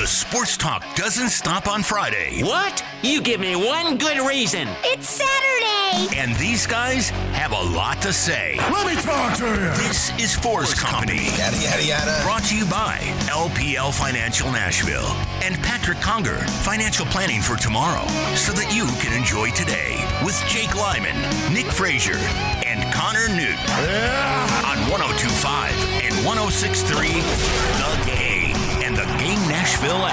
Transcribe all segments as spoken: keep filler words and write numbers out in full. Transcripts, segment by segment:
The sports talk doesn't stop on Friday. What? You give me one good reason. It's Saturday! And these guys have a lot to say. Let me talk to you! This is Force Company. Yada, yada, yada. Brought to you by L P L Financial Nashville and Patrick Conger, Financial Planning for Tomorrow, so that you can enjoy today with Jake Lyman, Nick Frazier, and Connor Newt. Yeah. On one oh two point five and one oh six point three, The Game and the Game Nashville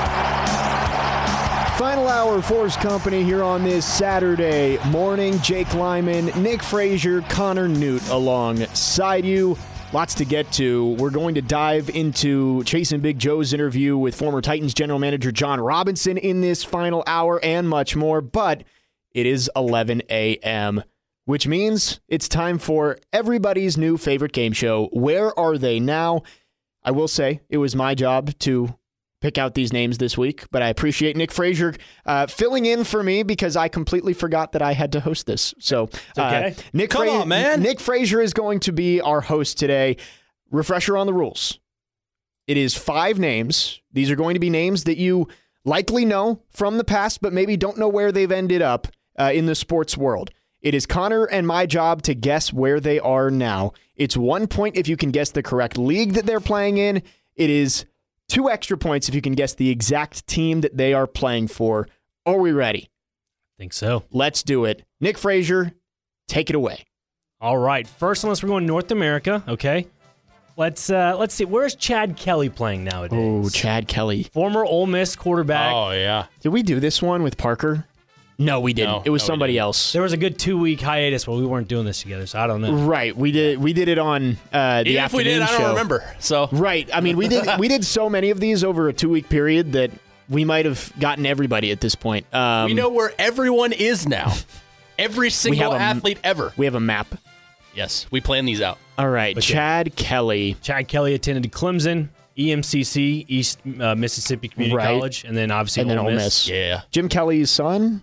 app. Final hour Force Company here on this Saturday morning. Jake Lyman, Nick Frazier, Connor Newt alongside you. Lots to get to. We're going to dive into Chasing Big Joe's interview with former Titans general manager John Robinson in this final hour and much more, but it is eleven a.m., which means it's time for everybody's new favorite game show, Where Are They Now? I will say it was my job to pick out these names this week, but I appreciate Nick Frazier uh, filling in for me because I completely forgot that I had to host this. So, okay. uh, Nick, Come Fra- on, man. Nick Frazier is going to be our host today. Refresher on the rules. It is five names. These are going to be names that you likely know from the past, but maybe don't know where they've ended up uh, in the sports world. It is Connor and my job to guess where they are now. It's one point if you can guess the correct league that they're playing in. It is two extra points if you can guess the exact team that they are playing for. Are we ready? I think so. Let's do it. Nick Frazier, take it away. All right. First, unless we're going North America, okay. Let's uh, let's see. Where's Chad Kelly playing nowadays? Oh, Chad Kelly. Former Ole Miss quarterback. Oh, yeah. Did we do this one with Parker? No, we didn't. No, it was no, we somebody didn't. else. There was a good two-week hiatus where we weren't doing this together, so I don't know. Right. We did we did it on uh, the Even if we afternoon did, I don't show. remember. So Right. I mean, we did we did so many of these over a two-week period that we might have gotten everybody at this point. Um, we know where everyone is now. Every single have a- athlete ever. we have a map. Yes, we plan these out. All right. But Chad Kelly. Chad Kelly attended Clemson, E M C C, East uh, Mississippi Community Right. College, and then obviously And then Ole Ole Miss. Miss. Yeah. Jim Kelly's son?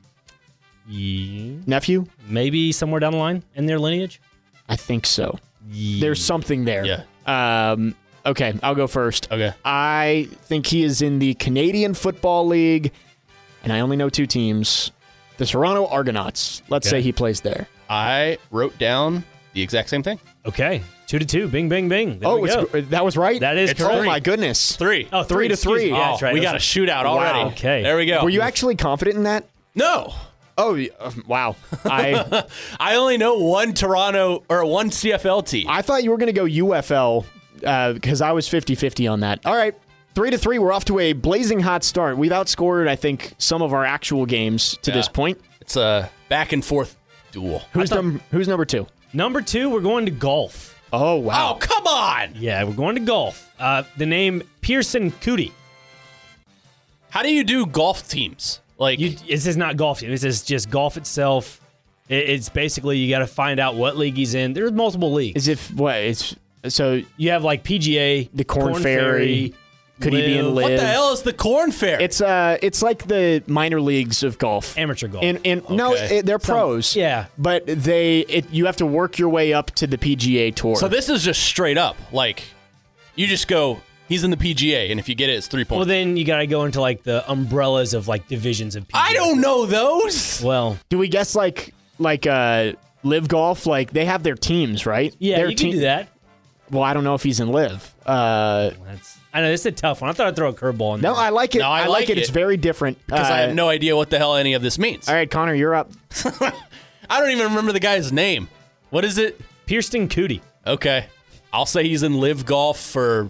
Yeah. Nephew? Maybe somewhere down the line in their lineage. I think so. There's something there. Yeah. Um, okay, I'll go first. Okay. I think he is in the Canadian Football League, and I only know two teams. The Toronto Argonauts. Let's Okay. say he plays there. I wrote down the exact same thing. Okay, two to two. Bing, bing, bing. There oh, we go. it's, that was right? That is it's, correct. Oh, my goodness. Three. Oh, Three to excuse three. me. Yeah, Oh, that's right. we That got a was- shootout already. Okay. There we go. Were you actually confident in that? No. Oh, yeah, uh, wow. I I only know one Toronto or one C F L team. I thought you were going to go U F L because I was fifty-fifty on that. All right. Three to three. We're off to a blazing hot start. We've outscored, I think, some of our actual games to Yeah. this point. It's a back and forth duel. Who's, thought- num- who's number two? Number two, we're going to golf. Oh, wow. Oh, come on. Yeah, we're going to golf. Uh, the name Pearson Cootie. How do you do golf teams? Like, You, this is not golf. This is just golf itself. It, it's basically you got to find out what league he's in. There's multiple leagues. Is it what? It's so You have like P G A, The Corn Ferry. Could he be in what Live? the hell is the Corn Fair? it's uh it's like the minor leagues of golf. amateur golf. And and no, Okay. it, they're Some- pros. yeah. but they it you have to work your way up to the P G A tour. so this is just straight up. Like, you just go, he's in the P G A, and if you get it, it's three points. well, then you got to go into like the umbrellas of like divisions of P G A. I don't know those. Well, do we guess like like uh Live Golf? Like they have their teams, right? yeah, Their you can team- do that. Well, I don't know if he's in Live. Uh, That's, I know this is a tough one. I thought I'd throw a curveball in no, there. I like it. No, I like, like it. it. It's very different. Because I Uh, have no idea what the hell any of this means. All right, Connor, you're up. I don't even remember the guy's name. What is it? Pearson Cootie. Okay. I'll say he's in Live Golf for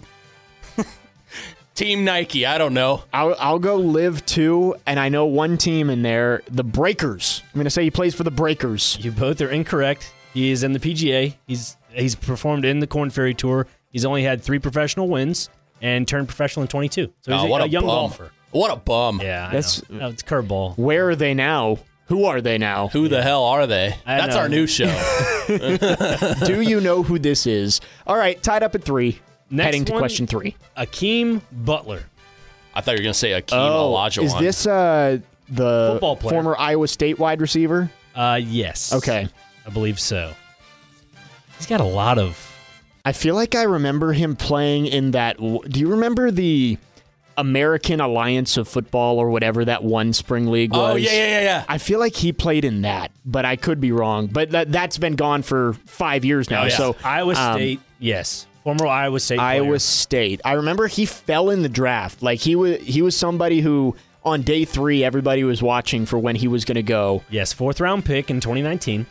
Team Nike. I don't know. I'll, I'll go Live two, and I know one team in there, the Breakers. I'm going to say he plays for the Breakers. You both are incorrect. He is in the P G A. He's he's performed in the Corn Ferry Tour. He's only had three professional wins and turned professional in twenty-two. So he's Oh, a, what a a young bum. golfer. What a bum. Yeah, I That's- know. Oh, it's curveball. Where are they now? Who are they now? Who the hell are they? I That's know. our new show. Do you know who this is? All right, tied up at three. Next heading to one, question three. Akeem Butler. I thought you were going to say Akeem Oh, Olajuwon. is this uh, the Football player. former Iowa State wide receiver? Uh, yes. Okay. I believe so. He's got a lot of. I feel like I remember him playing in that. Do you remember the American Alliance of Football or whatever that one spring league was. Oh, yeah, yeah, yeah, yeah. I feel like he played in that, but I could be wrong. But that, that's been gone for five years now. Oh, yeah. So Iowa um, State, yes. Former Iowa State player. Iowa State. I remember he fell in the draft. Like he was, he was somebody who on day three everybody was watching for when he was going to go. Yes, fourth round pick in twenty nineteen.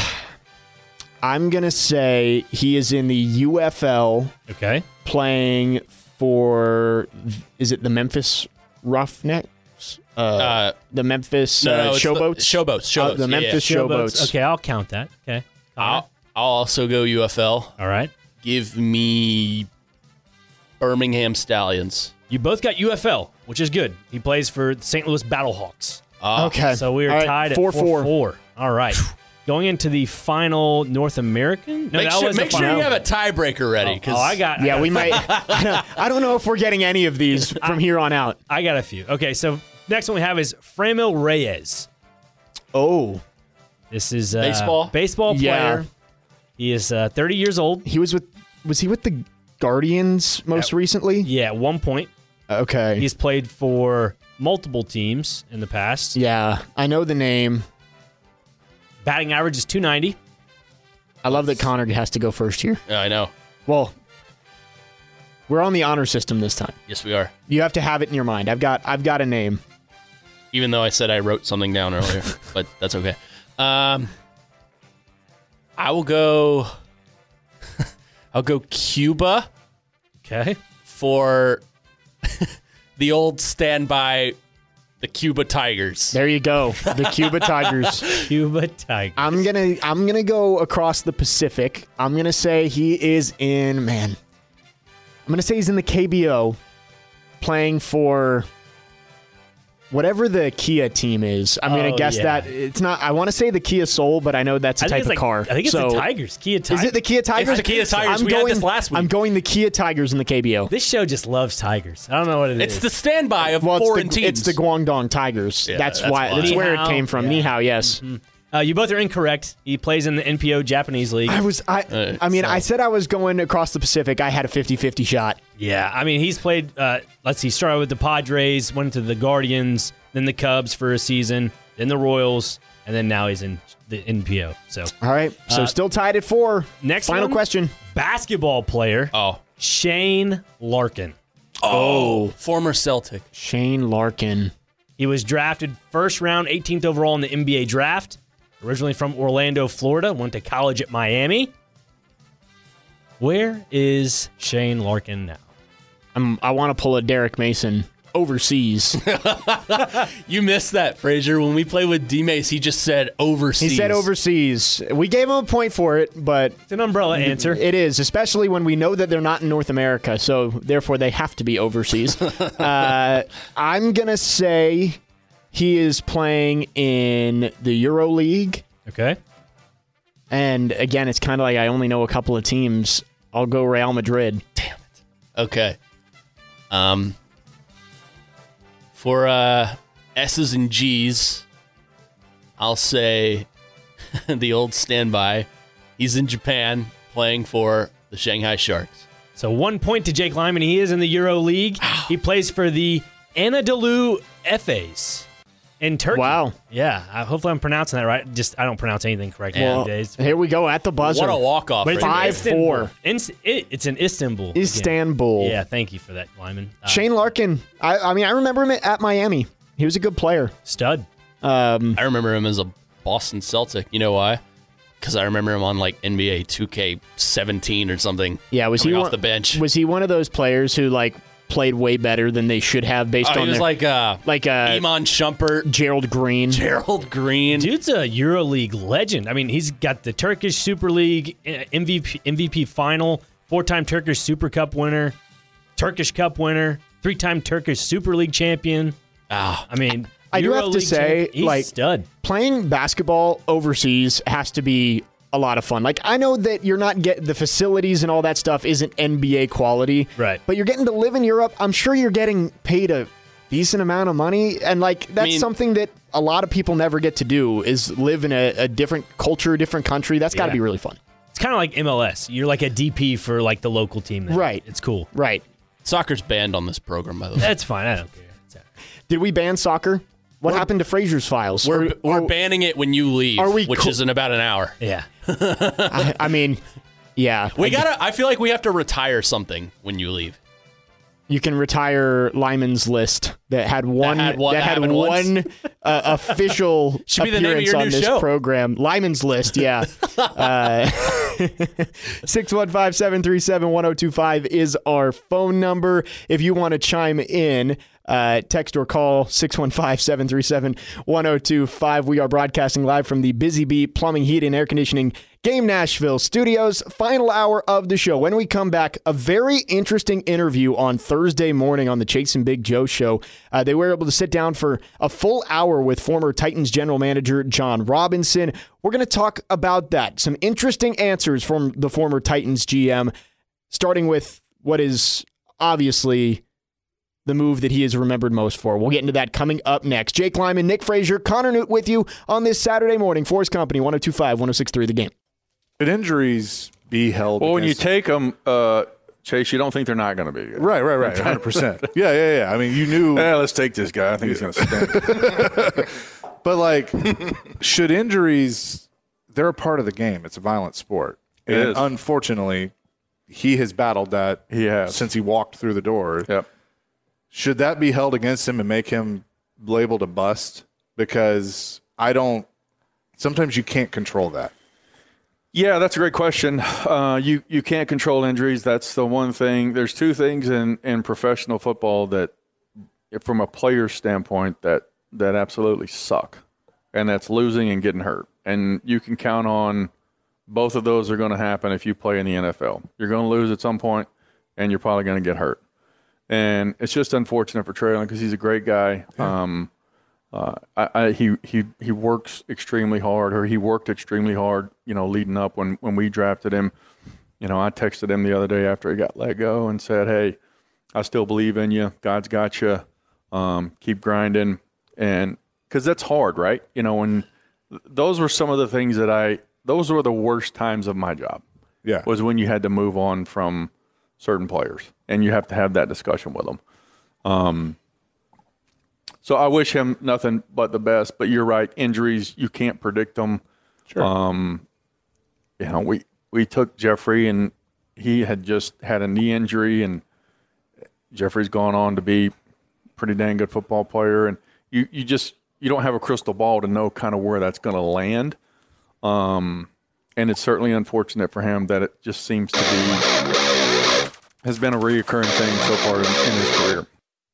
I'm going to say he is in the U F L Okay. playing for, is it the Memphis Roughnecks? Uh, Uh, the Memphis no, uh, no, it's the- Showboats? Showboats. Showboats. Uh, the yeah, Memphis yeah. Showboats. Okay, I'll count that. Okay. I'll, I'll also go U F L. All right. Give me Birmingham Stallions. You both got U F L, which is good. He plays for the Saint Louis Battlehawks. Uh, Okay. So we are All right, tied at four four four. four. All right. Going into the final North American. No, Make, that sure, was make the sure final. you have a tiebreaker ready. Oh, I got. I Yeah, got we a- might. I don't know if we're getting any of these from here on out. I got a few. Okay, so next one we have is Framil Reyes. Oh, This is uh, Baseball? baseball Yeah. player. He is uh, thirty years old. he was with. Was he with the Guardians most recently? Yeah, at one point. Okay. He's played for multiple teams in the past. yeah, I know the name. Batting average is two ninety. I love that Connor has to go first here. Yeah, I know. Well, we're on the honor system this time. Yes, we are. You have to have it in your mind. I've got. I've got a name. Even though I said I wrote something down earlier, but that's okay. Um, I will go. I'll go Cuba Okay. for the old standby, the Cuba Tigers. There you go. The Cuba Tigers. Cuba Tigers. I'm gonna. I'm gonna go across the Pacific. I'm gonna say he is in. Man, I'm gonna say he's in the K B O, playing for whatever the Kia team is. I'm gonna Oh, guess yeah. that it's not. I want to say the Kia Soul, but I know that's a I think type it's of like- car. I think it's so, the Tigers. Kia Tigers. Is it the Kia Tigers? the Kia Tigers. I'm We had going, this last week. I'm going the Kia Tigers in the K B O. This show just loves Tigers. I don't know what it is. It's the standby of Well, foreign it's the, teams. it's the Guangdong Tigers. Yeah, that's, that's why. why. That's where it Ni hao. came from. Yeah. Ni hao, yes. Uh, you both are incorrect. He plays in the N P O Japanese League. I was. I. Uh, I mean, so- I said I was going across the Pacific. I had a fifty-fifty shot. Yeah, I mean, he's played, uh, let's see, started with the Padres, went to the Guardians, then the Cubs for a season, then the Royals, and then now he's in the N P O. So, All right. So Uh, still tied at four. next Final one? question. basketball player, oh, Shane Larkin. oh, former Celtic. Shane Larkin. He was drafted first round, eighteenth overall in the N B A draft. Originally from Orlando, Florida, went to college at Miami. Where is Shane Larkin now? I'm, I want to pull a Derek Mason overseas. You missed that, Frazier. When we played with D Mace, he just said overseas. He said overseas. We gave him a point for it, but It's an umbrella answer. it is, especially when we know that they're not in North America, so therefore they have to be overseas. uh, I'm going to say he is playing in the Euro League. Okay. And again, it's kind of like I only know a couple of teams. I'll go Real Madrid. Okay. Um. For uh, S's and G's, I'll say the old standby. He's in Japan playing for the Shanghai Sharks. So one point to Jake Lyman. He is in the Euro League. He plays for the Anadolu Efes in Turkey. Wow. Yeah. I, hopefully I'm pronouncing that right. Just I don't pronounce anything correctly Well, nowadays. here we go at the buzzer. What a walk-off. But it's in right five, there. Istanbul. four. In, it, it's in Istanbul. again. Istanbul. Yeah. Thank you for that, Lyman. Uh, Shane Larkin. I, I mean, I remember him at Miami. He was a good player. Stud. Um, I remember him as a Boston Celtic. You know why? Because I remember him on like N B A two K seventeen or something. yeah, was he coming one, off the bench? Was he one of those players who like played way better than they should have based Oh, on he was their, like uh, like uh, Iman Shumpert, Gerald Green? Gerald Green. Dude's a EuroLeague legend. I mean, he's got the Turkish Super League uh, M V P, M V P final, four-time Turkish Super Cup winner, Turkish Cup winner, three-time Turkish Super League champion. Ah, I mean, I do have to EuroLeague say, champion. he's like, stud. Playing basketball overseas has to be a lot of fun. Like, I know that you're not getting the facilities and all that stuff isn't N B A quality, Right. But you're getting to live in Europe. I'm sure you're getting paid a decent amount of money, and like that's mean- something that a lot of people never get to do is live in a, a different culture, a different country. That's got to Yeah. be really fun. It's kind of like M L S. You're like a D P for like the local team there. Right. It's cool. Right. Soccer's banned on this program, by the way. That's fine. I don't care. It's all right. Did we ban soccer? What we're, happened to Frazier's Files? We're, or, we're or, banning it when you leave, are we which co- is in about an hour. Yeah. I, I mean, yeah. We I, gotta. I feel like we have to retire something when you leave. You can retire Lyman's List that had one That had one- that had happened one uh, official Should be the name of appearance your on new this show. program. Lyman's List, yeah. uh, six one five, seven three seven, one zero two five is our phone number. If you want to chime in, uh, text or call six one five, seven three seven, one zero two five. We are broadcasting live from the Busy Bee Plumbing, Heat, and Air Conditioning Game Nashville studios. Final hour of the show. When we come back, a very interesting interview on Thursday morning on the Chase and Big Joe show. Uh, they were able to sit down for a full hour with former Titans general manager John Robinson. We're going to talk about that. Some interesting answers from the former Titans G M, starting with what is obviously the move that he is remembered most for. We'll get into that coming up next. Jake Lyman, Nick Frazier, Connor Newt with you on this Saturday morning. Force Company, one oh two five, one oh six three The Game. Could injuries be held? Well, when you against- take them, uh, Chase, you don't think they're not going to be good. Right, right, right. one hundred percent. Yeah, yeah, yeah. I mean, you knew. Yeah, let's take this guy. I think he's going to stink. But, like, should injuries, they're a part of the game. It's a violent sport. It and is. Unfortunately, he has battled that He has. since he walked through the door. Yep. Should that be held against him and make him labeled a bust? Because I don't – sometimes you can't control that. Yeah, that's a great question. Uh, you you can't control injuries. That's the one thing. There's two things in, in professional football that, from a player's standpoint, that that absolutely suck, and that's losing and getting hurt. And you can count on both of those are going to happen if you play in the N F L. You're going to lose at some point, and you're probably going to get hurt. And it's just unfortunate for Traylon because he's a great guy. Yeah. Um, Uh, I, I, he he he works extremely hard, or he worked extremely hard, you know, leading up when, when we drafted him. You know, I texted him the other day after he got let go and said, "Hey, I still believe in you. God's got you. Um, keep grinding." And because that's hard, right? You know, and those were some of the things that I. Those were the worst times of my job. Yeah, was when you had to move on from certain players, and you have to have that discussion with them. Um. So I wish him nothing but the best. But you're right, injuries, you can't predict them. Sure. Um, you know, we, we took Jeffrey, and he had just had a knee injury, and Jeffrey's gone on to be a pretty dang good football player. And you, you just you don't have a crystal ball to know kind of where that's going to land. Um, and it's certainly unfortunate for him that it just seems to be has been a reoccurring thing so far in, in his career.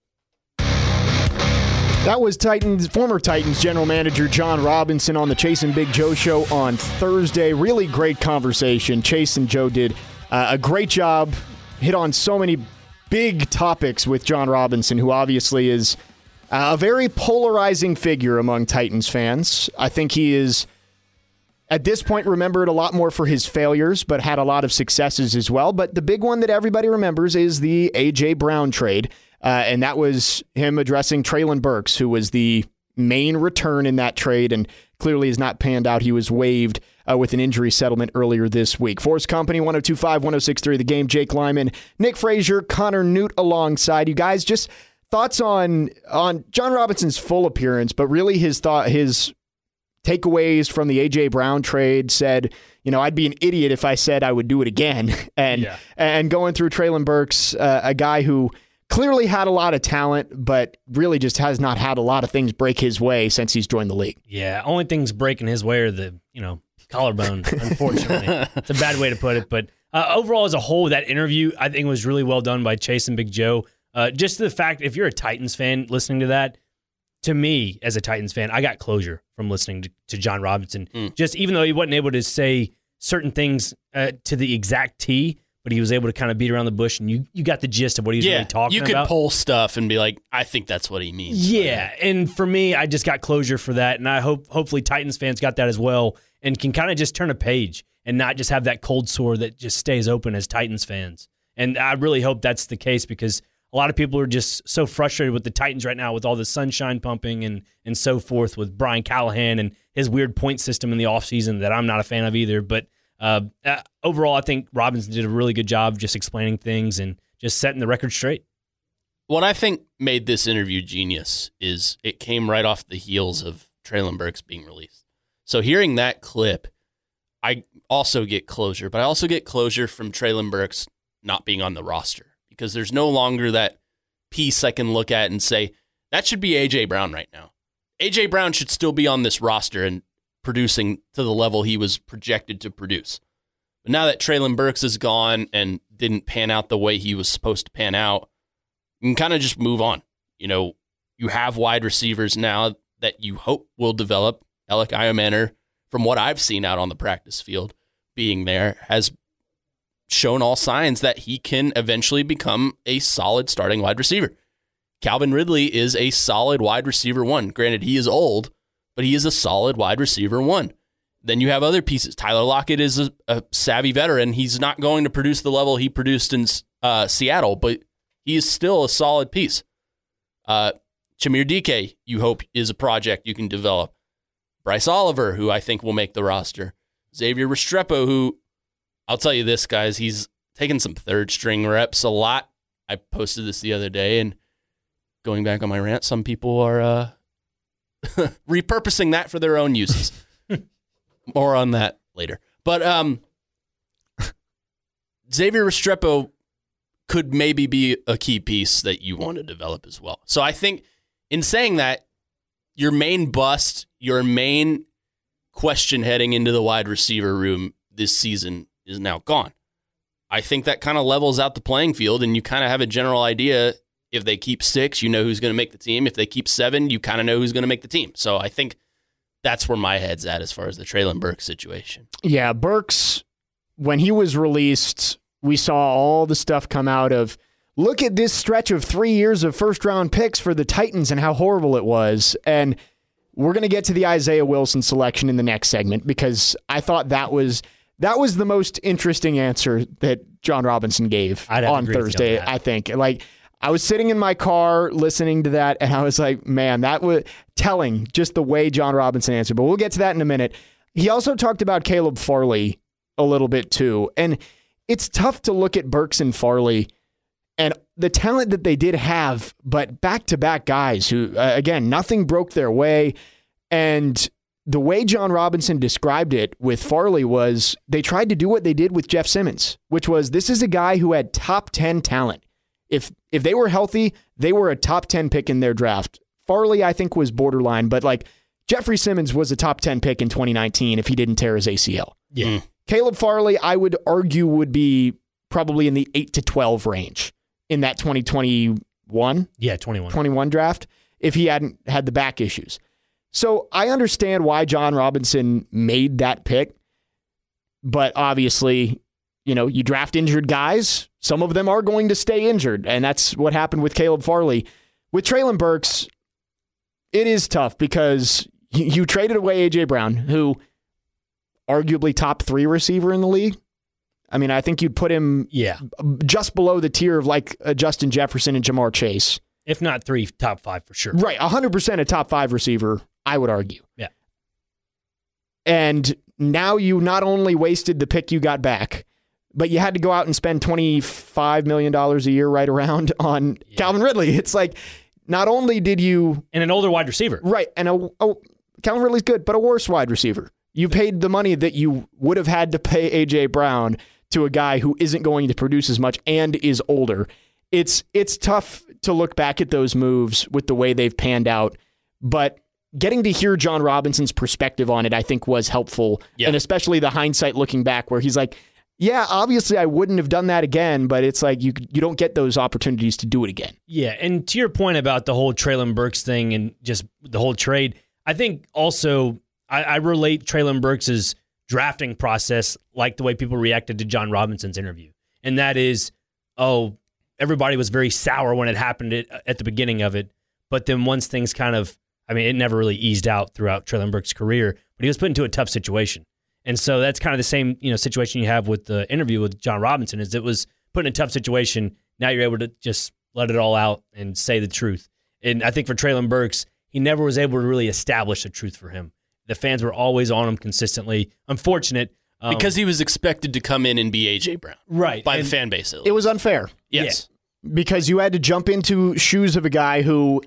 That was Titans, former Titans general manager John Robinson on the Chase and Big Joe show on Thursday. Really great conversation. Chase and Joe did uh, a great job, hit on so many big topics with John Robinson, who obviously is uh, a very polarizing figure among Titans fans. I think he is, at this point, remembered a lot more for his failures, but had a lot of successes as well. But the big one that everybody remembers is the A J. Brown trade. Uh, and that was him addressing Treylon Burks, who was the main return in that trade and clearly has not panned out. He was waived uh, with an injury settlement earlier this week. Force Company, one oh two five, one oh six three The Game. Jake Lyman, Nick Frazier, Connor Newt alongside you guys. Just thoughts on on John Robinson's full appearance, but really his thought, his takeaways from the A J. Brown trade. Said, you know, I'd be an idiot if I said I would do it again. And yeah. and going through Treylon Burks, uh, a guy who clearly had a lot of talent, but really just has not had a lot of things break his way since he's joined the league. Yeah, only things breaking his way are the, you know, collarbone, unfortunately. It's a bad way to put it. But uh, overall, as a whole, that interview, I think, was really well done by Chase and Big Joe. Uh, just the fact, if you're a Titans fan listening to that, to me, as a Titans fan, I got closure from listening to, to John Robinson. Mm. Just even though he wasn't able to say certain things uh, to the exact T, but he was able to kind of beat around the bush, and you, you got the gist of what he was yeah, really talking you could about. pull stuff and be like, I think that's what he means. Yeah, and for me, I just got closure for that, and I hope hopefully Titans fans got that as well and can kind of just turn a page and not just have that cold sore that just stays open as Titans fans. And I really hope that's the case because a lot of people are just so frustrated with the Titans right now with all the sunshine pumping and, and so forth with Brian Callahan and his weird point system in the offseason that I'm not a fan of either, but Uh, uh, overall, I think Robinson did a really good job just explaining things and just setting the record straight. What I think made this interview genius is it came right off the heels of Treylon Burks being released. So hearing that clip, I also get closure, but I also get closure from Treylon Burks not being on the roster because there's no longer that piece I can look at and say, that should be A J. Brown right now. A J. Brown should still be on this roster and producing to the level he was projected to produce. But now that Treylon Burks is gone and didn't pan out the way he was supposed to pan out, you can kind of just move on. You know, you have wide receivers now that you hope will develop. Alec Iomanner, from what I've seen out on the practice field, being there, has shown all signs that he can eventually become a solid starting wide receiver. Calvin Ridley is a solid wide receiver one. Granted, he is old, but he is a solid wide receiver one. Then you have other pieces. Tyler Lockett is a, a savvy veteran. He's not going to produce the level he produced in uh, Seattle, but he is still a solid piece. Uh, Chimere Dike, you hope, is a project you can develop. Bryce Oliver, who I think will make the roster. Xavier Restrepo, who, I'll tell you this, guys, he's taken some third-string reps a lot. I posted this the other day, and going back on my rant, some people are uh, repurposing that for their own uses. More on that later. But um, Xavier Restrepo could maybe be a key piece that you want to develop as well. So I think in saying that, your main bust, your main question heading into the wide receiver room this season is now gone. I think that kind of levels out the playing field, and you kind of have a general idea. If they keep six, you know who's going to make the team. If they keep seven, you kind of know who's going to make the team. So I think that's where my head's at as far as the Treylon Burks situation. Yeah, Burks, when he was released, we saw all the stuff come out of, look at this stretch of three years of first-round picks for the Titans and how horrible it was. And we're going to get to the Isaiah Wilson selection in the next segment because I thought that was that was the most interesting answer that John Robinson gave on Thursday, on I think. Like, I was sitting in my car listening to that, and I was like, man, that was telling, just the way John Robinson answered. But we'll get to that in a minute. He also talked about Caleb Farley a little bit too. And it's tough to look at Burks and Farley and the talent that they did have, but back-to-back guys who, uh, again, nothing broke their way. And the way John Robinson described it with Farley was they tried to do what they did with Jeff Simmons, which was this is a guy who had top ten talent. If if they were healthy, they were a top ten pick in their draft. Farley, I think, was borderline, but like Jeffrey Simmons was a top ten pick in twenty nineteen if he didn't tear his A C L. Yeah. Mm. Caleb Farley, I would argue, would be probably in the eight to twelve range in that twenty twenty-one Yeah, twenty-one. twenty-one draft if he hadn't had the back issues. So I understand why John Robinson made that pick, but obviously, you know, you draft injured guys, some of them are going to stay injured, and that's what happened with Caleb Farley. With Treylon Burks, it is tough because you, you traded away A J. Brown, who arguably top three receiver in the league. I mean, I think you'd put him yeah. just below the tier of like uh, Justin Jefferson and Jamar Chase. If not three, top five for sure. Right, one hundred percent a top five receiver, I would argue. Yeah. And now you not only wasted the pick you got back, but you had to go out and spend twenty-five million dollars a year right around on yeah. Calvin Ridley. It's like, not only did you... And an older wide receiver. Right, and a, a, Calvin Ridley's good, but a worse wide receiver. You paid the money that you would have had to pay A J. Brown to a guy who isn't going to produce as much and is older. It's it's tough to look back at those moves with the way they've panned out, but getting to hear John Robinson's perspective on it, I think, was helpful, yeah. and especially the hindsight looking back where he's like, yeah, obviously I wouldn't have done that again, but it's like you you don't get those opportunities to do it again. Yeah, and to your point about the whole Treylon Burks thing and just the whole trade, I think also I, I relate Treylon Burks' drafting process like the way people reacted to John Robinson's interview. And that is, oh, everybody was very sour when it happened at, at the beginning of it, but then once things kind of, I mean, it never really eased out throughout Treylon Burks' career, but he was put into a tough situation. And so that's kind of the same, you know, situation you have with the interview with John Robinson, is it was put in a tough situation. Now you're able to just let it all out and say the truth. And I think for Treylon Burks, he never was able to really establish the truth for him. The fans were always on him consistently. Unfortunate, Um, because he was expected to come in and be A J Brown. Right. By and the fan base. At least. It was unfair. Yes. Yeah. Because you had to jump into shoes of a guy who,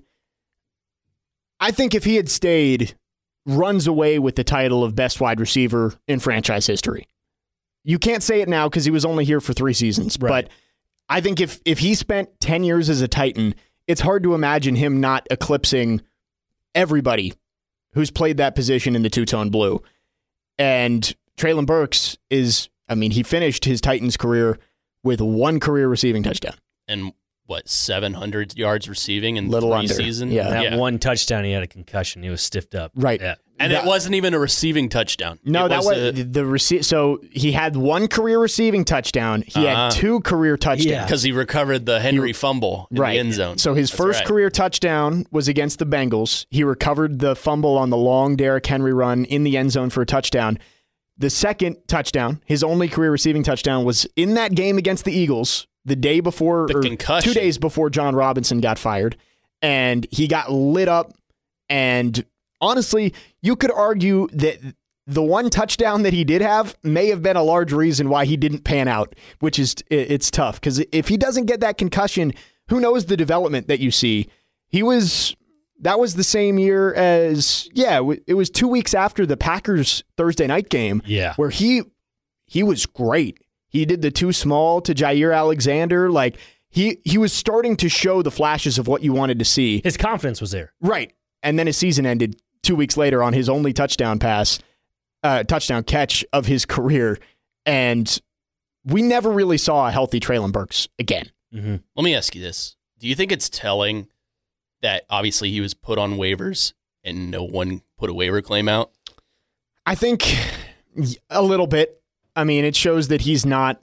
I think if he had stayed, runs away with the title of best wide receiver in franchise history. You can't say it now because he was only here for three seasons. Right. But I think if, if he spent ten years as a Titan, it's hard to imagine him not eclipsing everybody who's played that position in the two-tone blue. And Treylon Burks is, I mean, he finished his Titans career with one career receiving touchdown. And what, seven hundred yards receiving in Little three under. seasons? Yeah. that yeah. one touchdown, he had a concussion. He was stiffed up. Right. Yeah. And That- it wasn't even a receiving touchdown. No, It that was a- the, the rece- So he had one career receiving touchdown. He Uh-huh. had two career touchdowns. Yeah. because he recovered the Henry fumble in Right. the end zone. So his That's first right. career touchdown was against the Bengals. He recovered the fumble on the long Derrick Henry run in the end zone for a touchdown. The second touchdown, his only career receiving touchdown, was in that game against the Eagles the day before, The or concussion. two days before John Robinson got fired. And he got lit up. And honestly, you could argue that the one touchdown that he did have may have been a large reason why he didn't pan out, which is, it- it's tough. Because if he doesn't get that concussion, who knows the development that you see? He was... That was the same year as, yeah, it was two weeks after the Packers Thursday night game Yeah. where he he was great. He did the too small to Jair Alexander. Like, he, he was starting to show the flashes of what you wanted to see. His confidence was there. Right. And then his season ended two weeks later on his only touchdown pass, uh, touchdown catch of his career. And we never really saw a healthy Treylon Burks again. Mm-hmm. Let me ask you this. Do you think it's telling that obviously he was put on waivers and no one put a waiver claim out? I think a little bit. I mean, it shows that he's not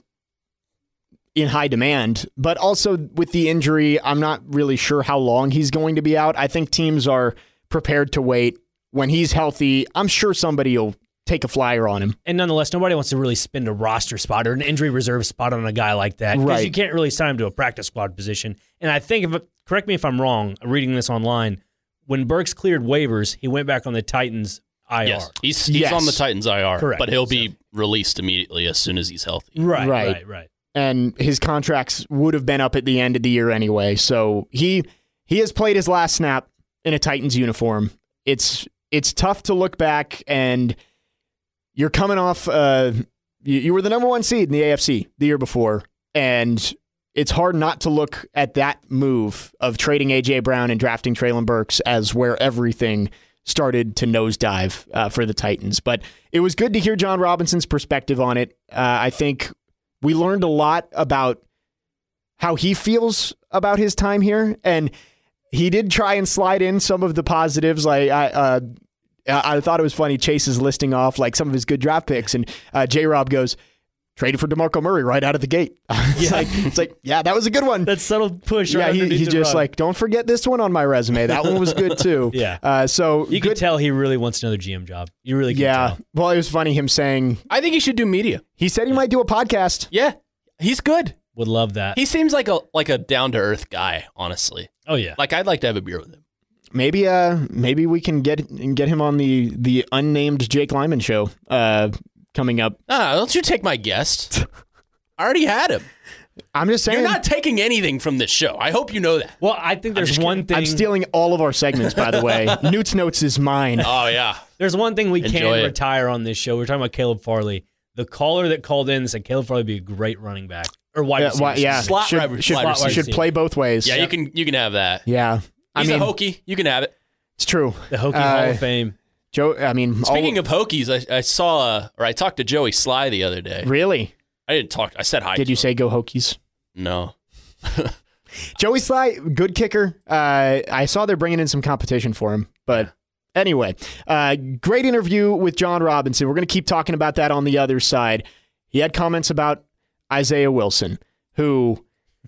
in high demand, but also with the injury, I'm not really sure how long he's going to be out. I think teams are prepared to wait. When he's healthy, I'm sure somebody will take a flyer on him. And nonetheless, nobody wants to really spend a roster spot or an injury reserve spot on a guy like that. Because Right. you can't really sign him to a practice squad position. And I think, if correct me if I'm wrong, reading this online, when Burks cleared waivers, he went back on the Titans I R. Yes. He's, he's Yes. on the Titans I R, Correct. but he'll be released immediately as soon as he's healthy. Right, Right. right, right. And his contracts would have been up at the end of the year anyway. So he he has played his last snap in a Titans uniform. It's it's tough to look back, and you're coming off. Uh, you, you were the number one seed in the A F C the year before, and it's hard not to look at that move of trading A J Brown and drafting Treylon Burks as where everything started to nosedive uh, for the Titans. But it was good to hear John Robinson's perspective on it. Uh, I think we learned a lot about how he feels about his time here, and he did try and slide in some of the positives. Like I, uh, I thought it was funny. Chase is listing off like some of his good draft picks, and uh, J. Rob goes, "Traded for DeMarco Murray right out of the gate." it's, Yeah. like, it's like, yeah, that was a good one. That subtle push. Yeah, right he, underneath he's the just rug. like, don't forget this one on my resume. That one was good too. Yeah. Uh, so You good. could tell he really wants another G M job. You really can Yeah. tell. Well, it was funny him saying I think he should do media. he said he might do a podcast. Yeah, he's good. Would love that. He seems like a like a down to earth guy. Honestly, oh, yeah. like I'd like to have a beer with him. Maybe, uh, maybe we can get get him on the the unnamed Jake Lyman show uh, coming up. Ah, don't you take my guest? I already had him. I'm just saying. You're not taking anything from this show. I hope you know that. Well, I think there's just one kidding. thing. I'm stealing all of our segments, by the way. Newt's Notes is mine. Oh yeah. There's one thing we Enjoy can it. retire on this show. We're talking about Caleb Farley. The caller that called in said Caleb Farley would be a great running back or wide Yeah, receiver. why- yeah. Slot should, wide- should, slot wide should receiver. play both ways. Yeah, you can you can have that. Yeah. I He's mean, a Hokie. You can have it. it's true. The Hokie Uh, Hall of Fame. Joe, I mean, Speaking all, of Hokies, I, I saw uh, or I talked to Joey Sly the other day. really, I didn't talk. I said hi. did to you him. say go Hokies? no? Joey Sly, good kicker. Uh, I saw they're bringing in some competition for him, but anyway, uh, great interview with John Robinson. We're going to keep talking about that on the other side. He had comments about Isaiah Wilson, who,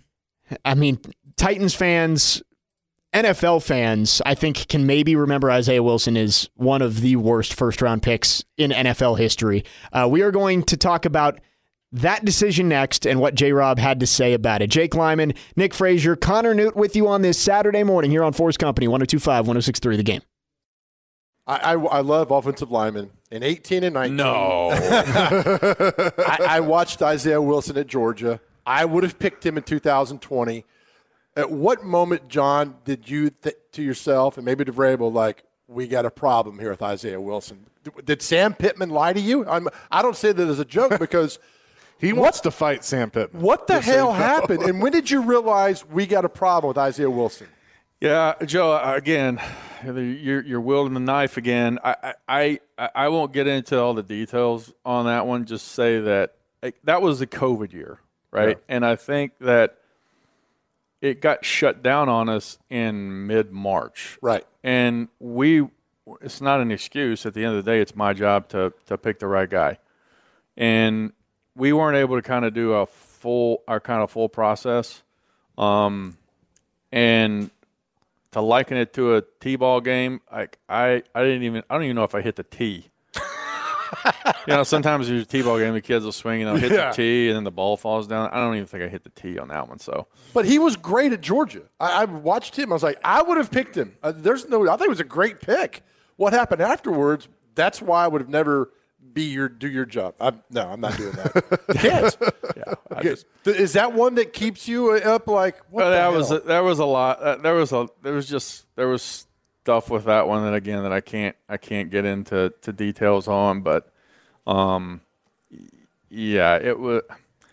I mean, Titans fans, N F L fans, I think can maybe remember Isaiah Wilson is one of the worst first-round picks in N F L history. Uh, we are going to talk about that decision next and what J-Rob had to say about it. Jake Lyman, Nick Frazier, Connor Newt with you on this Saturday morning here on Force Company, one oh two point five, one oh six point three The Game. I, I, I love offensive linemen, in eighteen and nineteen. No. I, I watched Isaiah Wilson at Georgia. I would have picked him in two thousand twenty. At what moment, John, did you think to yourself, and maybe to Vrabel, like, we got a problem here with Isaiah Wilson? Did Sam Pittman lie to you? I'm, I don't say that as a joke because he wants to fight Sam Pittman. What the hell happened? And when did you realize we got a problem with Isaiah Wilson? Yeah, Joe. Again, you're you're wielding the knife again. I I I won't get into all the details on that one. Just say that that was the COVID year, right? Yeah. And I think that it got shut down on us in mid-March. Right. And we it's not an excuse. At the end of the day, it's my job to to pick the right guy. And we weren't able to kind of do a full our kind of full process. Um and to liken it to a T-ball game, like I, I didn't even I don't even know if I hit the tee. You know, sometimes there's a T-ball game, the kids will swing and they'll hit yeah. the tee, and then the ball falls down. I don't even think I hit the tee on that one. So, but he was great at Georgia. I, I watched him. I was like, I would have picked him. Uh, there's no. I think it was a great pick. What happened afterwards? That's why I would have never be your do your job. I'm, no, I'm not doing that. Can't. Yeah, I just, is that one that keeps you up? Like what? Well, the that hell? was a, there was a lot. Uh, there was a there was just there was stuff with that one that again that I can't I can't get into to details on, but. Um, yeah, it was.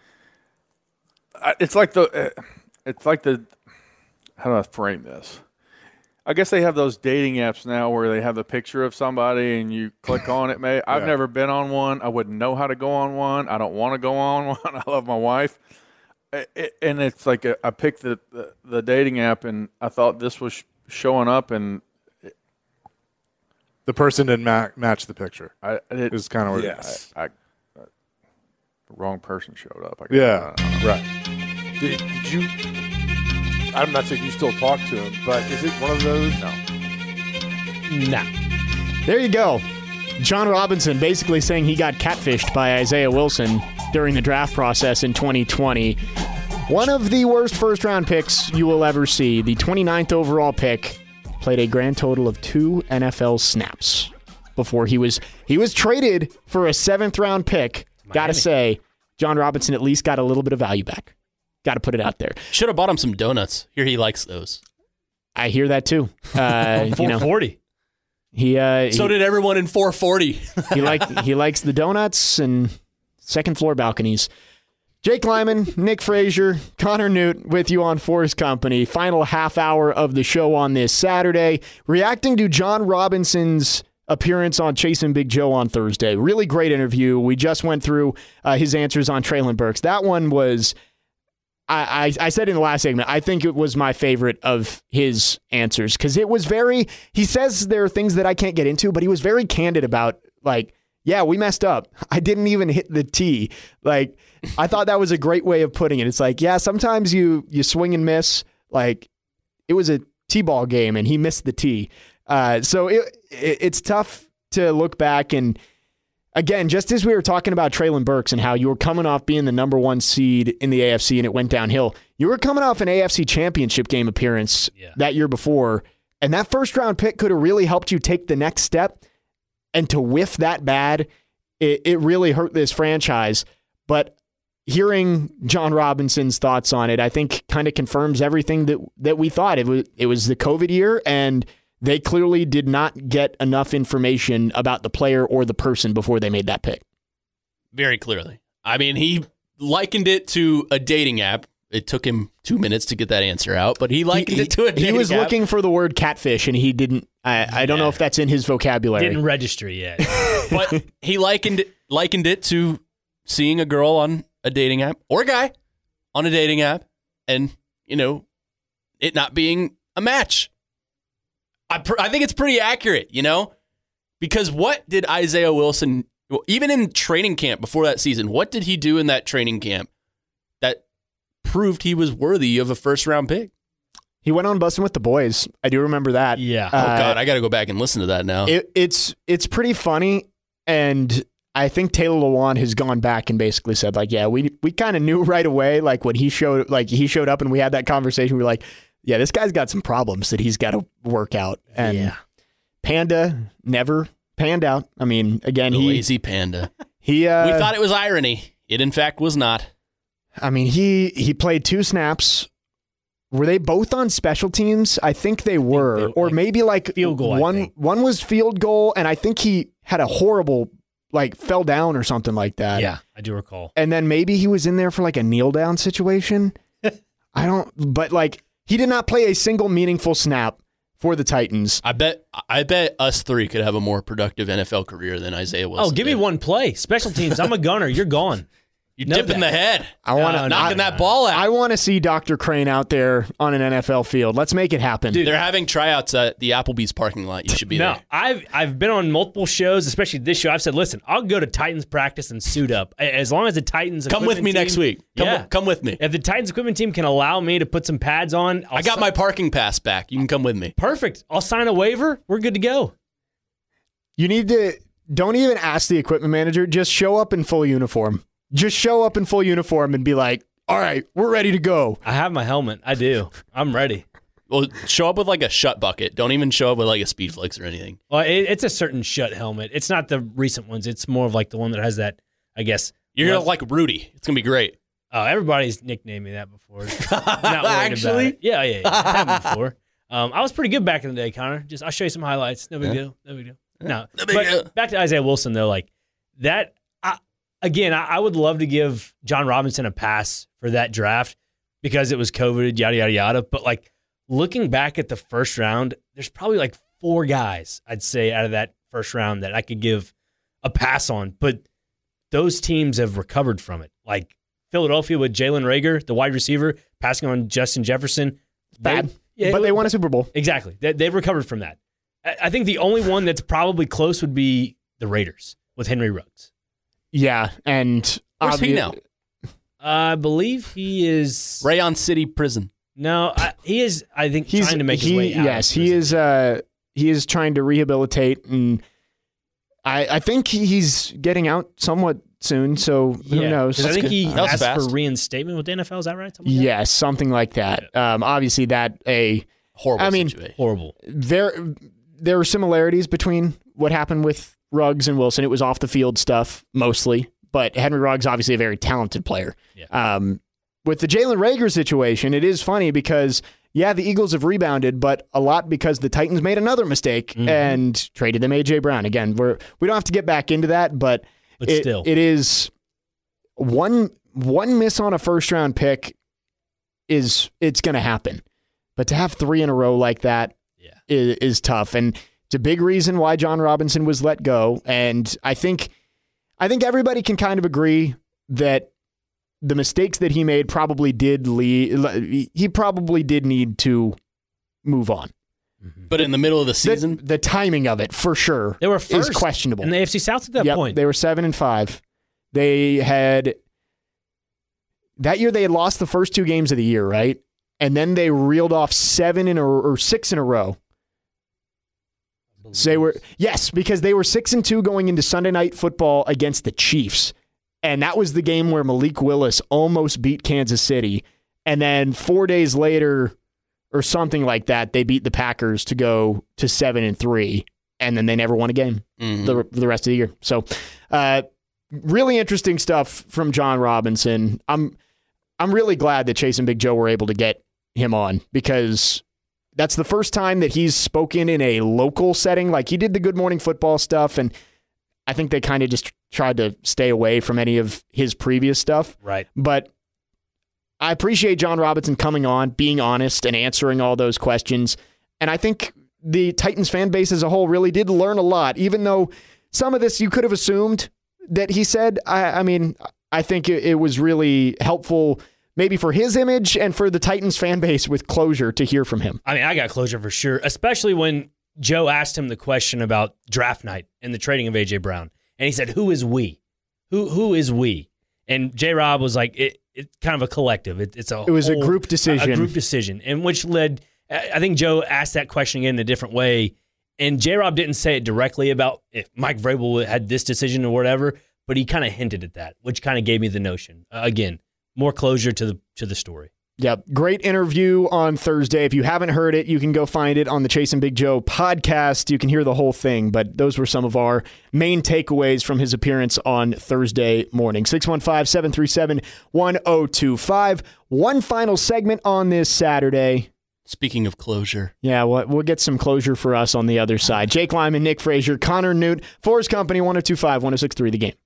It's like the. It's like the. How do I frame this? I guess they have those dating apps now where they have the picture of somebody and you click on it. May I've yeah. never been on one. I wouldn't know how to go on one. I don't want to go on one. I love my wife, it, and it's like a, I picked the, the the dating app and I thought this was showing up and. The person didn't ma- match the picture. I it was kind of weird. Yes. I, I, I, the wrong person showed up. I guess. Yeah, right. Did, did you? I'm not saying you still talk to him, but is it one of those? No. Nah. There you go. John Robinson basically saying he got catfished by Isaiah Wilson during the draft process in twenty twenty. One of the worst first-round picks you will ever see. The twenty-ninth overall pick. Played a grand total of two N F L snaps before he was he was traded for a seventh round pick. Miami. Gotta say, John Robinson at least got a little bit of value back. Gotta put it out there. Should have bought him some donuts. Here he likes those. I hear that too. Uh, four forty. You know, he uh, so he, did everyone in four forty. he like he likes the donuts and second floor balconies. Jake Lyman, Nick Frazier, Connor Newt with you on Force Company. Final half hour of the show on this Saturday. Reacting to John Robinson's appearance on Chasing Big Joe on Thursday. Really great interview. We just went through uh, his answers on Treylon Burks. That one was, I, I, I said in the last segment, I think it was my favorite of his answers because it was very, he says there are things that I can't get into, but he was very candid about, like, yeah, we messed up. I didn't even hit the tee. Like, I thought that was a great way of putting it. It's like, yeah, sometimes you you swing and miss. Like, it was a T-ball game, and he missed the tee. Uh, so it, it it's tough to look back. And, again, just as we were talking about Treylon Burks and how you were coming off being the number one seed in the A F C and it went downhill, you were coming off an A F C championship game appearance yeah. that year before, and that first-round pick could have really helped you take the next step. And to whiff that bad, it, it really hurt this franchise. But hearing John Robinson's thoughts on it, I think kind of confirms everything that that we thought. It was it was the COVID year, and they clearly did not get enough information about the player or the person before they made that pick. Very clearly. I mean, he likened it to a dating app. It took him two minutes to get that answer out, but he likened he, it to a dating app. He was app. looking for the word catfish, and he didn't. I, I don't yeah. know if that's in his vocabulary. Didn't register yet. But he likened likened it to seeing a girl on a dating app or a guy on a dating app, and you know, it not being a match. I pr- I think it's pretty accurate, you know, because what did Isaiah Wilson, even in training camp before that season, what did he do in that training camp that proved he was worthy of a first round pick? He went on Bussin' with the Boys. I do remember that. Yeah. Uh, oh God, I got to go back and listen to that now. It, it's it's pretty funny, and I think Taylor Lewan has gone back and basically said, like, yeah, we we kind of knew right away, like when he showed, like he showed up and we had that conversation. We were like, yeah, this guy's got some problems that he's got to work out. And yeah. Panda never panned out. I mean, again, The he lazy panda. he. Uh, We thought it was irony. It, in fact, was not. I mean, he he played two snaps. Were they both on special teams? I think they were, they were, or like, maybe like field goal, I One think. one was field goal, and I think he had a horrible like fell down or something like that. Yeah, I do recall. And then maybe he was in there for like a kneel down situation. I don't, but like he did not play a single meaningful snap for the Titans. I bet I bet us three could have a more productive N F L career than Isaiah Wilson. Oh, give me did. one play. Special teams. I'm a gunner. You're gone. You're Know dipping that. the head. I want to No, no, knocking no, that no. ball out. I want to see Doctor Crane out there on an N F L field. Let's make it happen. They're having tryouts at the Applebee's parking lot. You should be No, there. I've I've been on multiple shows, especially this show. I've said, listen, I'll go to Titans practice and suit up as long as the Titans. Come with me equipment next team- week. Come, yeah, with, come with me. if the Titans equipment team can allow me to put some pads on, I'll I got si- my parking pass back. You can come with me. perfect. I'll sign a waiver. We're good to go. You need to don't even ask the equipment manager. Just show up in full uniform. Just show up in full uniform and be like, all right, we're ready to go. I have my helmet. I do. I'm ready. Well, show up with like a shut bucket. Don't even show up with like a speed flex or anything. Well, it, it's a certain shut helmet. It's not the recent ones. It's more of like the one that has that, I guess. You're gonna left- like Rudy. It's gonna be great. Oh, everybody's nicknamed me that before. Not worried Actually? about it. Yeah, yeah, yeah. It's happened before. Um, I was pretty good back in the day, Connor. Just I'll show you some highlights. No big Yeah. deal. No big deal. No, No big but deal. back to Isaiah Wilson though. Like that. I, again, I, I would love to give John Robinson a pass for that draft because it was COVID, yada yada yada. But like looking back at the first round, there's probably like four guys I'd say out of that first round that I could give a pass on. But those teams have recovered from it. Like Philadelphia with Jalen Reagor, the wide receiver, passing on Justin Jefferson. Bad. They- yeah, but they won a Super Bowl. Exactly. They, they've recovered from that. I, I think the only one that's probably close would be the Raiders with Henry Ruggs. Yeah, and Where's he obvi- now? I believe he is. Rayon City Prison. No, I, he is. I think He's trying to make he, his way out. Yes, of he prison. is. Uh, he is trying to rehabilitate, and I, I think he's getting out somewhat soon. So who Yeah, knows? 'cause I think he That was asked fast. for reinstatement with the N F L. Is that right? Something like Yes, something like that. Um, obviously, that a Horrible I mean, situation. that? Horrible. there there were similarities between what happened with Ruggs and Wilson. It was off the field stuff mostly, but Henry Ruggs obviously a very talented player. Yeah. Um, with the Jalen Reagor situation, it is funny because yeah, the Eagles have rebounded, but a lot because the Titans made another mistake Mm-hmm. and traded them A J Brown. Again, we're we don't have to get back into that, but, But it, still. it is one one miss on a first round pick is it's going to happen. But to have three in a row like that Yeah. is, is tough, and it's a big reason why John Robinson was let go. And I think, I think everybody can kind of agree that the mistakes that he made probably did lead. He probably did need to move on. But in the middle of the The, season, the timing of it, for sure, They were is first questionable. in the A F C South at that Yep, point. they were seven and five. They had that year. They had lost the first two games of the year, right? And then they reeled off seven in a or six in a row. So they were yes, because they were six and two going into Sunday Night Football against the Chiefs, and that was the game where Malik Willis almost beat Kansas City, and then four days later, or something like that, they beat the Packers to go to seven and three, and then they never won a game Mhm. the the rest of the year. So, uh, really interesting stuff from John Robinson. I'm I'm really glad that Chase and Big Joe were able to get him on because that's the first time that he's spoken in a local setting. Like he did the Good Morning Football stuff, and I think they kind of just tried to stay away from any of his previous stuff. right. But I appreciate John Robinson coming on, being honest, and answering all those questions. And I think the Titans fan base as a whole really did learn a lot, even though some of this you could have assumed that he said. I, I mean, I think it, it was really helpful maybe for his image and for the Titans fan base with closure to hear from him. I mean, I got closure for sure, especially when Joe asked him the question about draft night and the trading of A J Brown. And he said, who is we? Who Who is we? And J-Rob was like, it, it's kind of a collective. It, it's a It was a whole- group decision. A group decision, and which led, I think Joe asked that question again in a different way. And J-Rob didn't say it directly about if Mike Vrabel had this decision or whatever, but he kind of hinted at that, which kind of gave me the notion. Uh, again, more closure to the to the story. Yep. Great interview on Thursday. If you haven't heard it, you can go find it on the Chase and Big Joe podcast. You can hear the whole thing, but those were some of our main takeaways from his appearance on Thursday morning. six one five, seven three seven, one oh two five. One final segment on this Saturday. Speaking of closure. Yeah, we'll, we'll get some closure for us on the other side. Jake Lyman, Nick Frazier, Connor Newt, Forest Company, one oh two five, one oh six three, The Game.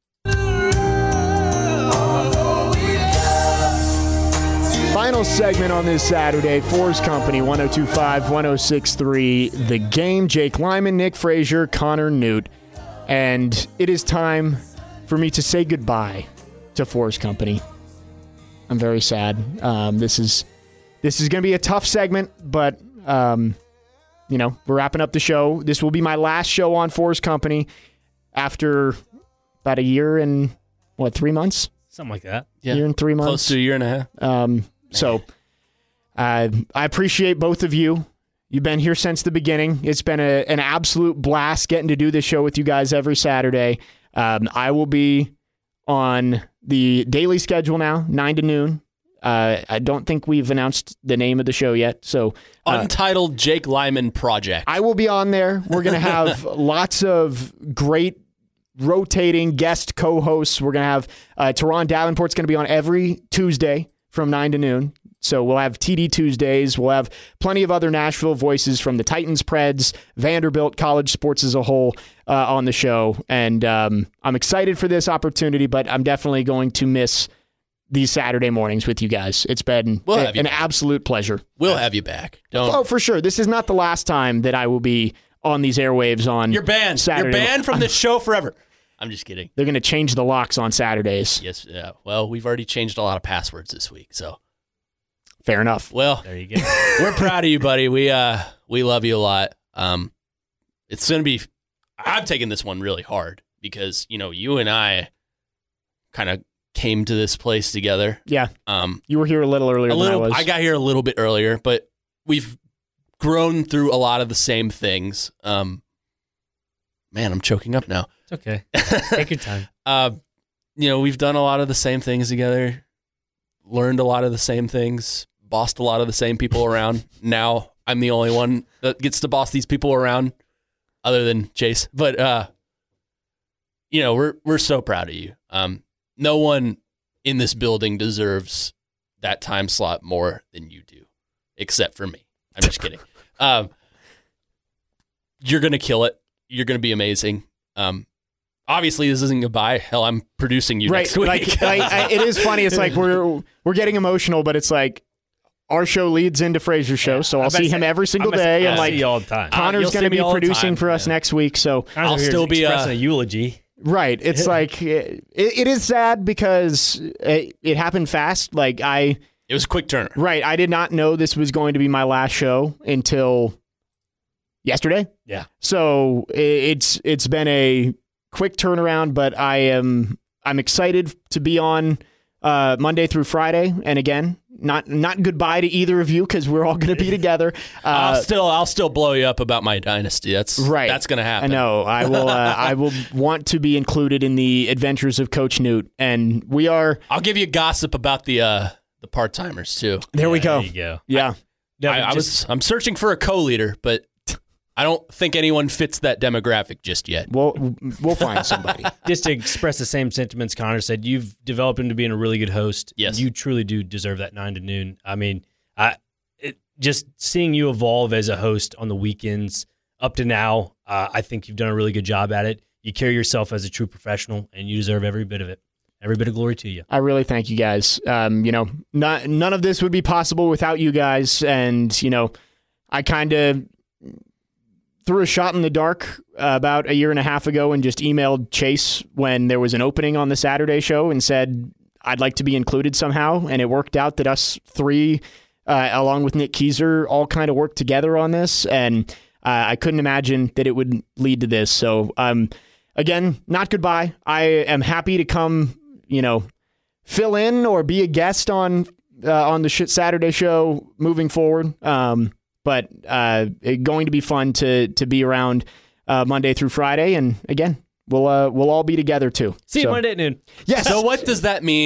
Final segment on this Saturday, Forest Company, one oh two five, one oh six three, The Game. Jake Lyman, Nick Frazier, Connor Newt. And it is time for me to say goodbye to Forest Company. I'm very sad. Um, this is this is going to be a tough segment, but, um, you know, we're wrapping up the show. This will be my last show on Forest Company after about a year and, what, three months? Something like that. Yeah. Year and three months. Close to a year and a half. Um, so uh, I appreciate both of you. You've been here since the beginning. It's been a, an absolute blast getting to do this show with you guys every Saturday. Um, I will be on the daily schedule now, nine to noon. Uh, I don't think we've announced the name of the show yet. So uh, Untitled Jake Lyman Project. I will be on there. We're going to have lots of great rotating guest co-hosts. We're going to have uh, Teron Davenport's going to be on every Tuesday from nine to noon. So we'll have T D Tuesdays. We'll have plenty of other Nashville voices from the Titans, Preds, Vanderbilt, college sports as a whole uh, on the show. And um, I'm excited for this opportunity, but I'm definitely going to miss these Saturday mornings with you guys. It's been we'll a, an back. absolute pleasure. We'll have you back. Don't. Oh, for sure. This is not the last time that I will be on these airwaves on You're banned. Saturday. You're banned from this show forever. I'm just kidding. They're going to change the locks on Saturdays. Yes. Yeah. Well, we've already changed a lot of passwords this week, so fair enough. Well, there you go. We're proud of you, buddy. We uh we love you a lot. Um, it's going to be. I'm taking this one really hard because you know you and I kind of came to this place together. Yeah. Um, you were here a little earlier a little, than I was. I got here a little bit earlier, but we've grown through a lot of the same things. Um, man, I'm choking up now. It's okay. Take your time. Uh, you know, we've done a lot of the same things together, learned a lot of the same things, bossed a lot of the same people around. Now I'm the only one that gets to boss these people around other than Chase. But, uh, you know, we're we're so proud of you. Um, no one in this building deserves that time slot more than you do, except for me. I'm just kidding. Um, you're going to kill it. You're going to be amazing. Um, obviously, this isn't goodbye. Hell, I'm producing you right. next week. Like, I, I, it is funny. It's like we're we're getting emotional, but it's like our show leads into Frazier's show, so I'll see him every single day. And like all the time. Connor's Uh, going to be producing time, for us yeah. next week, so I'll still be expressing uh, a eulogy. Right. It's like it, it is sad because it, it happened fast. Like I, it was a quick turn. Right. I did not know this was going to be my last show until yesterday. Yeah. So it, it's it's been a quick turnaround, but I am I'm excited to be on uh, Monday through Friday, and again, not not goodbye to either of you because we're all going to be together. Uh, I'll still I'll still blow you up about my dynasty. That's right. That's going to happen. I know. I will. Uh, I will want to be included in the adventures of Coach Newt, and we are. I'll give you gossip about the uh, the part timers too. There we go. There you go. Yeah. No, I, I was. just- I'm searching for a co-leader, but I don't think anyone fits that demographic just yet. We'll we'll find somebody. Just to express the same sentiments Connor said, you've developed into being a really good host. Yes. You truly do deserve that nine to noon. I mean, I it, just seeing you evolve as a host on the weekends up to now, uh, I think you've done a really good job at it. You carry yourself as a true professional, and you deserve every bit of it. Every bit of glory to you. I really thank you guys. Um, you know, not, none of this would be possible without you guys. And, you know, I kind of threw a shot in the dark uh, about a year and a half ago and just emailed Chase when there was an opening on the Saturday show and said, I'd like to be included somehow. And it worked out that us three, uh, along with Nick Keyser, all kind of worked together on this. And uh, I couldn't imagine that it would lead to this. So, um, again, not goodbye. I am happy to come, you know, fill in or be a guest on uh, on the Shit Saturday show moving forward. Um, but uh, it's going to be fun to to be around uh, Monday through Friday, and again, we'll uh, we'll all be together too. See so, you Monday at noon. Yes. So what does that mean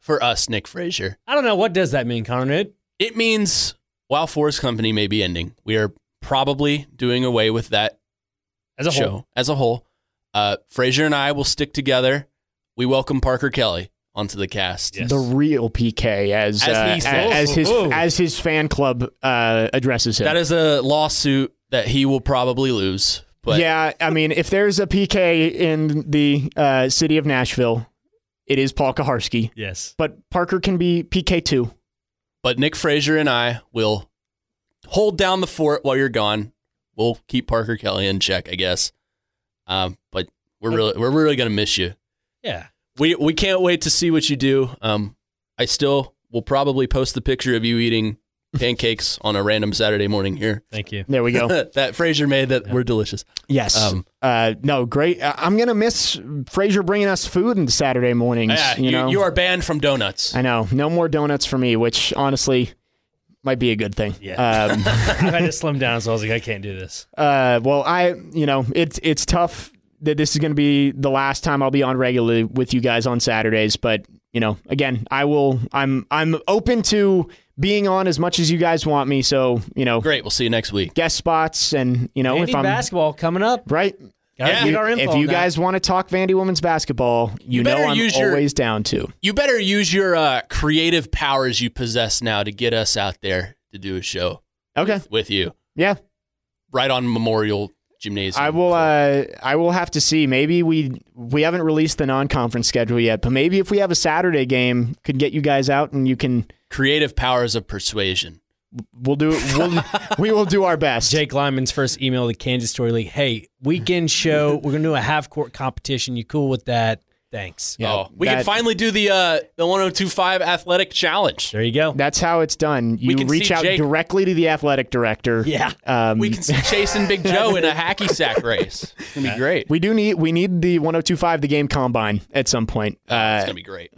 for us, Nick Frazier. I don't know. What does that mean, Connor Newt? It means while Force Company may be ending, we are probably doing away with that as a show whole. as a whole. Uh, Frazier and I will stick together. We welcome Parker Kelly onto the cast. The real P K, as As uh, he says. as his Ooh. as his fan club uh, addresses him. That is a lawsuit that he will probably lose. But yeah, I mean, if there's a P K in the uh, city of Nashville, it is Paul Kaharski. Yes. But Parker can be P K too. But Nick Frazier and I will hold down the fort while you're gone. We'll keep Parker Kelly in check, I guess. Um, but we're really we're really gonna miss you. Yeah. We we can't wait to see what you do. Um, I still will probably post the picture of you eating pancakes on a random Saturday morning here. Thank you. There we go. That Frazier made that were delicious. Yes. Um, uh, no, great. Uh, I'm gonna miss Frazier bringing us food on Saturday mornings. yeah, you you, know, you are banned from donuts. I know. No more donuts for me, which honestly might be a good thing. Yeah. Um, I've had to slim down, so I was like, I can't do this. Uh, well, I, you know, it's it's tough that this is going to be the last time I'll be on regularly with you guys on Saturdays. But you know, again, I will. I'm I'm open to being on as much as you guys want me. So you know, Great. We'll see you next week. guest spots, and you know, Vandy if I'm basketball coming up. right. Gotta Yeah. get our info If on you that. guys want to talk Vandy women's basketball, you, You know better I'm use your- always down to. You better use your uh, creative powers you possess now to get us out there to do a show Okay. with you. Yeah. Right on Memorial Gymnasium. I will. Uh, I will have to see. Maybe we we haven't released the non-conference schedule yet, but maybe if we have a Saturday game, could get you guys out and you can. Creative powers of persuasion. We'll do. We'll, we will do our best. Jake Lyman's first email to the Kansas Story League. Hey, weekend show. We're gonna do a half court competition. You cool with that? Thanks. Yeah, oh, we that- can finally do the uh, the one oh two five athletic challenge. There you go. That's how it's done. You can reach see out Jake- directly to the athletic director. Yeah. Um, We can see chasing Big Joe in a hacky sack race. It's gonna be great. we do need. We need the one oh two five the game combine at some point. it's Uh, gonna be great.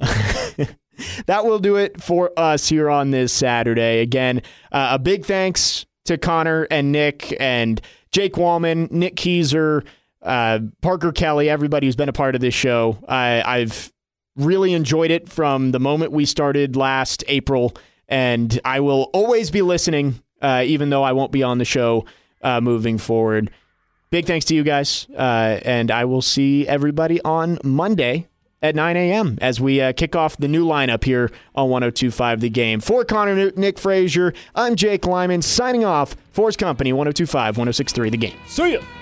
that will do it for us here on this Saturday. Again, uh, a big thanks to Connor and Nick and Jake Wallman, Nick Keyser, uh, Parker Kelly, everybody who's been a part of this show. I, I've really enjoyed it from the moment we started last April, and I will always be listening, uh, even though I won't be on the show uh, moving forward. Big thanks to you guys, uh, and I will see everybody on Monday at nine a.m. as we uh, kick off the new lineup here on one oh two point five The Game. For Connor Newt, Nick Frazier, I'm Jake Lyman signing off. Force Company, one oh two point five, one oh six point three The Game. See ya.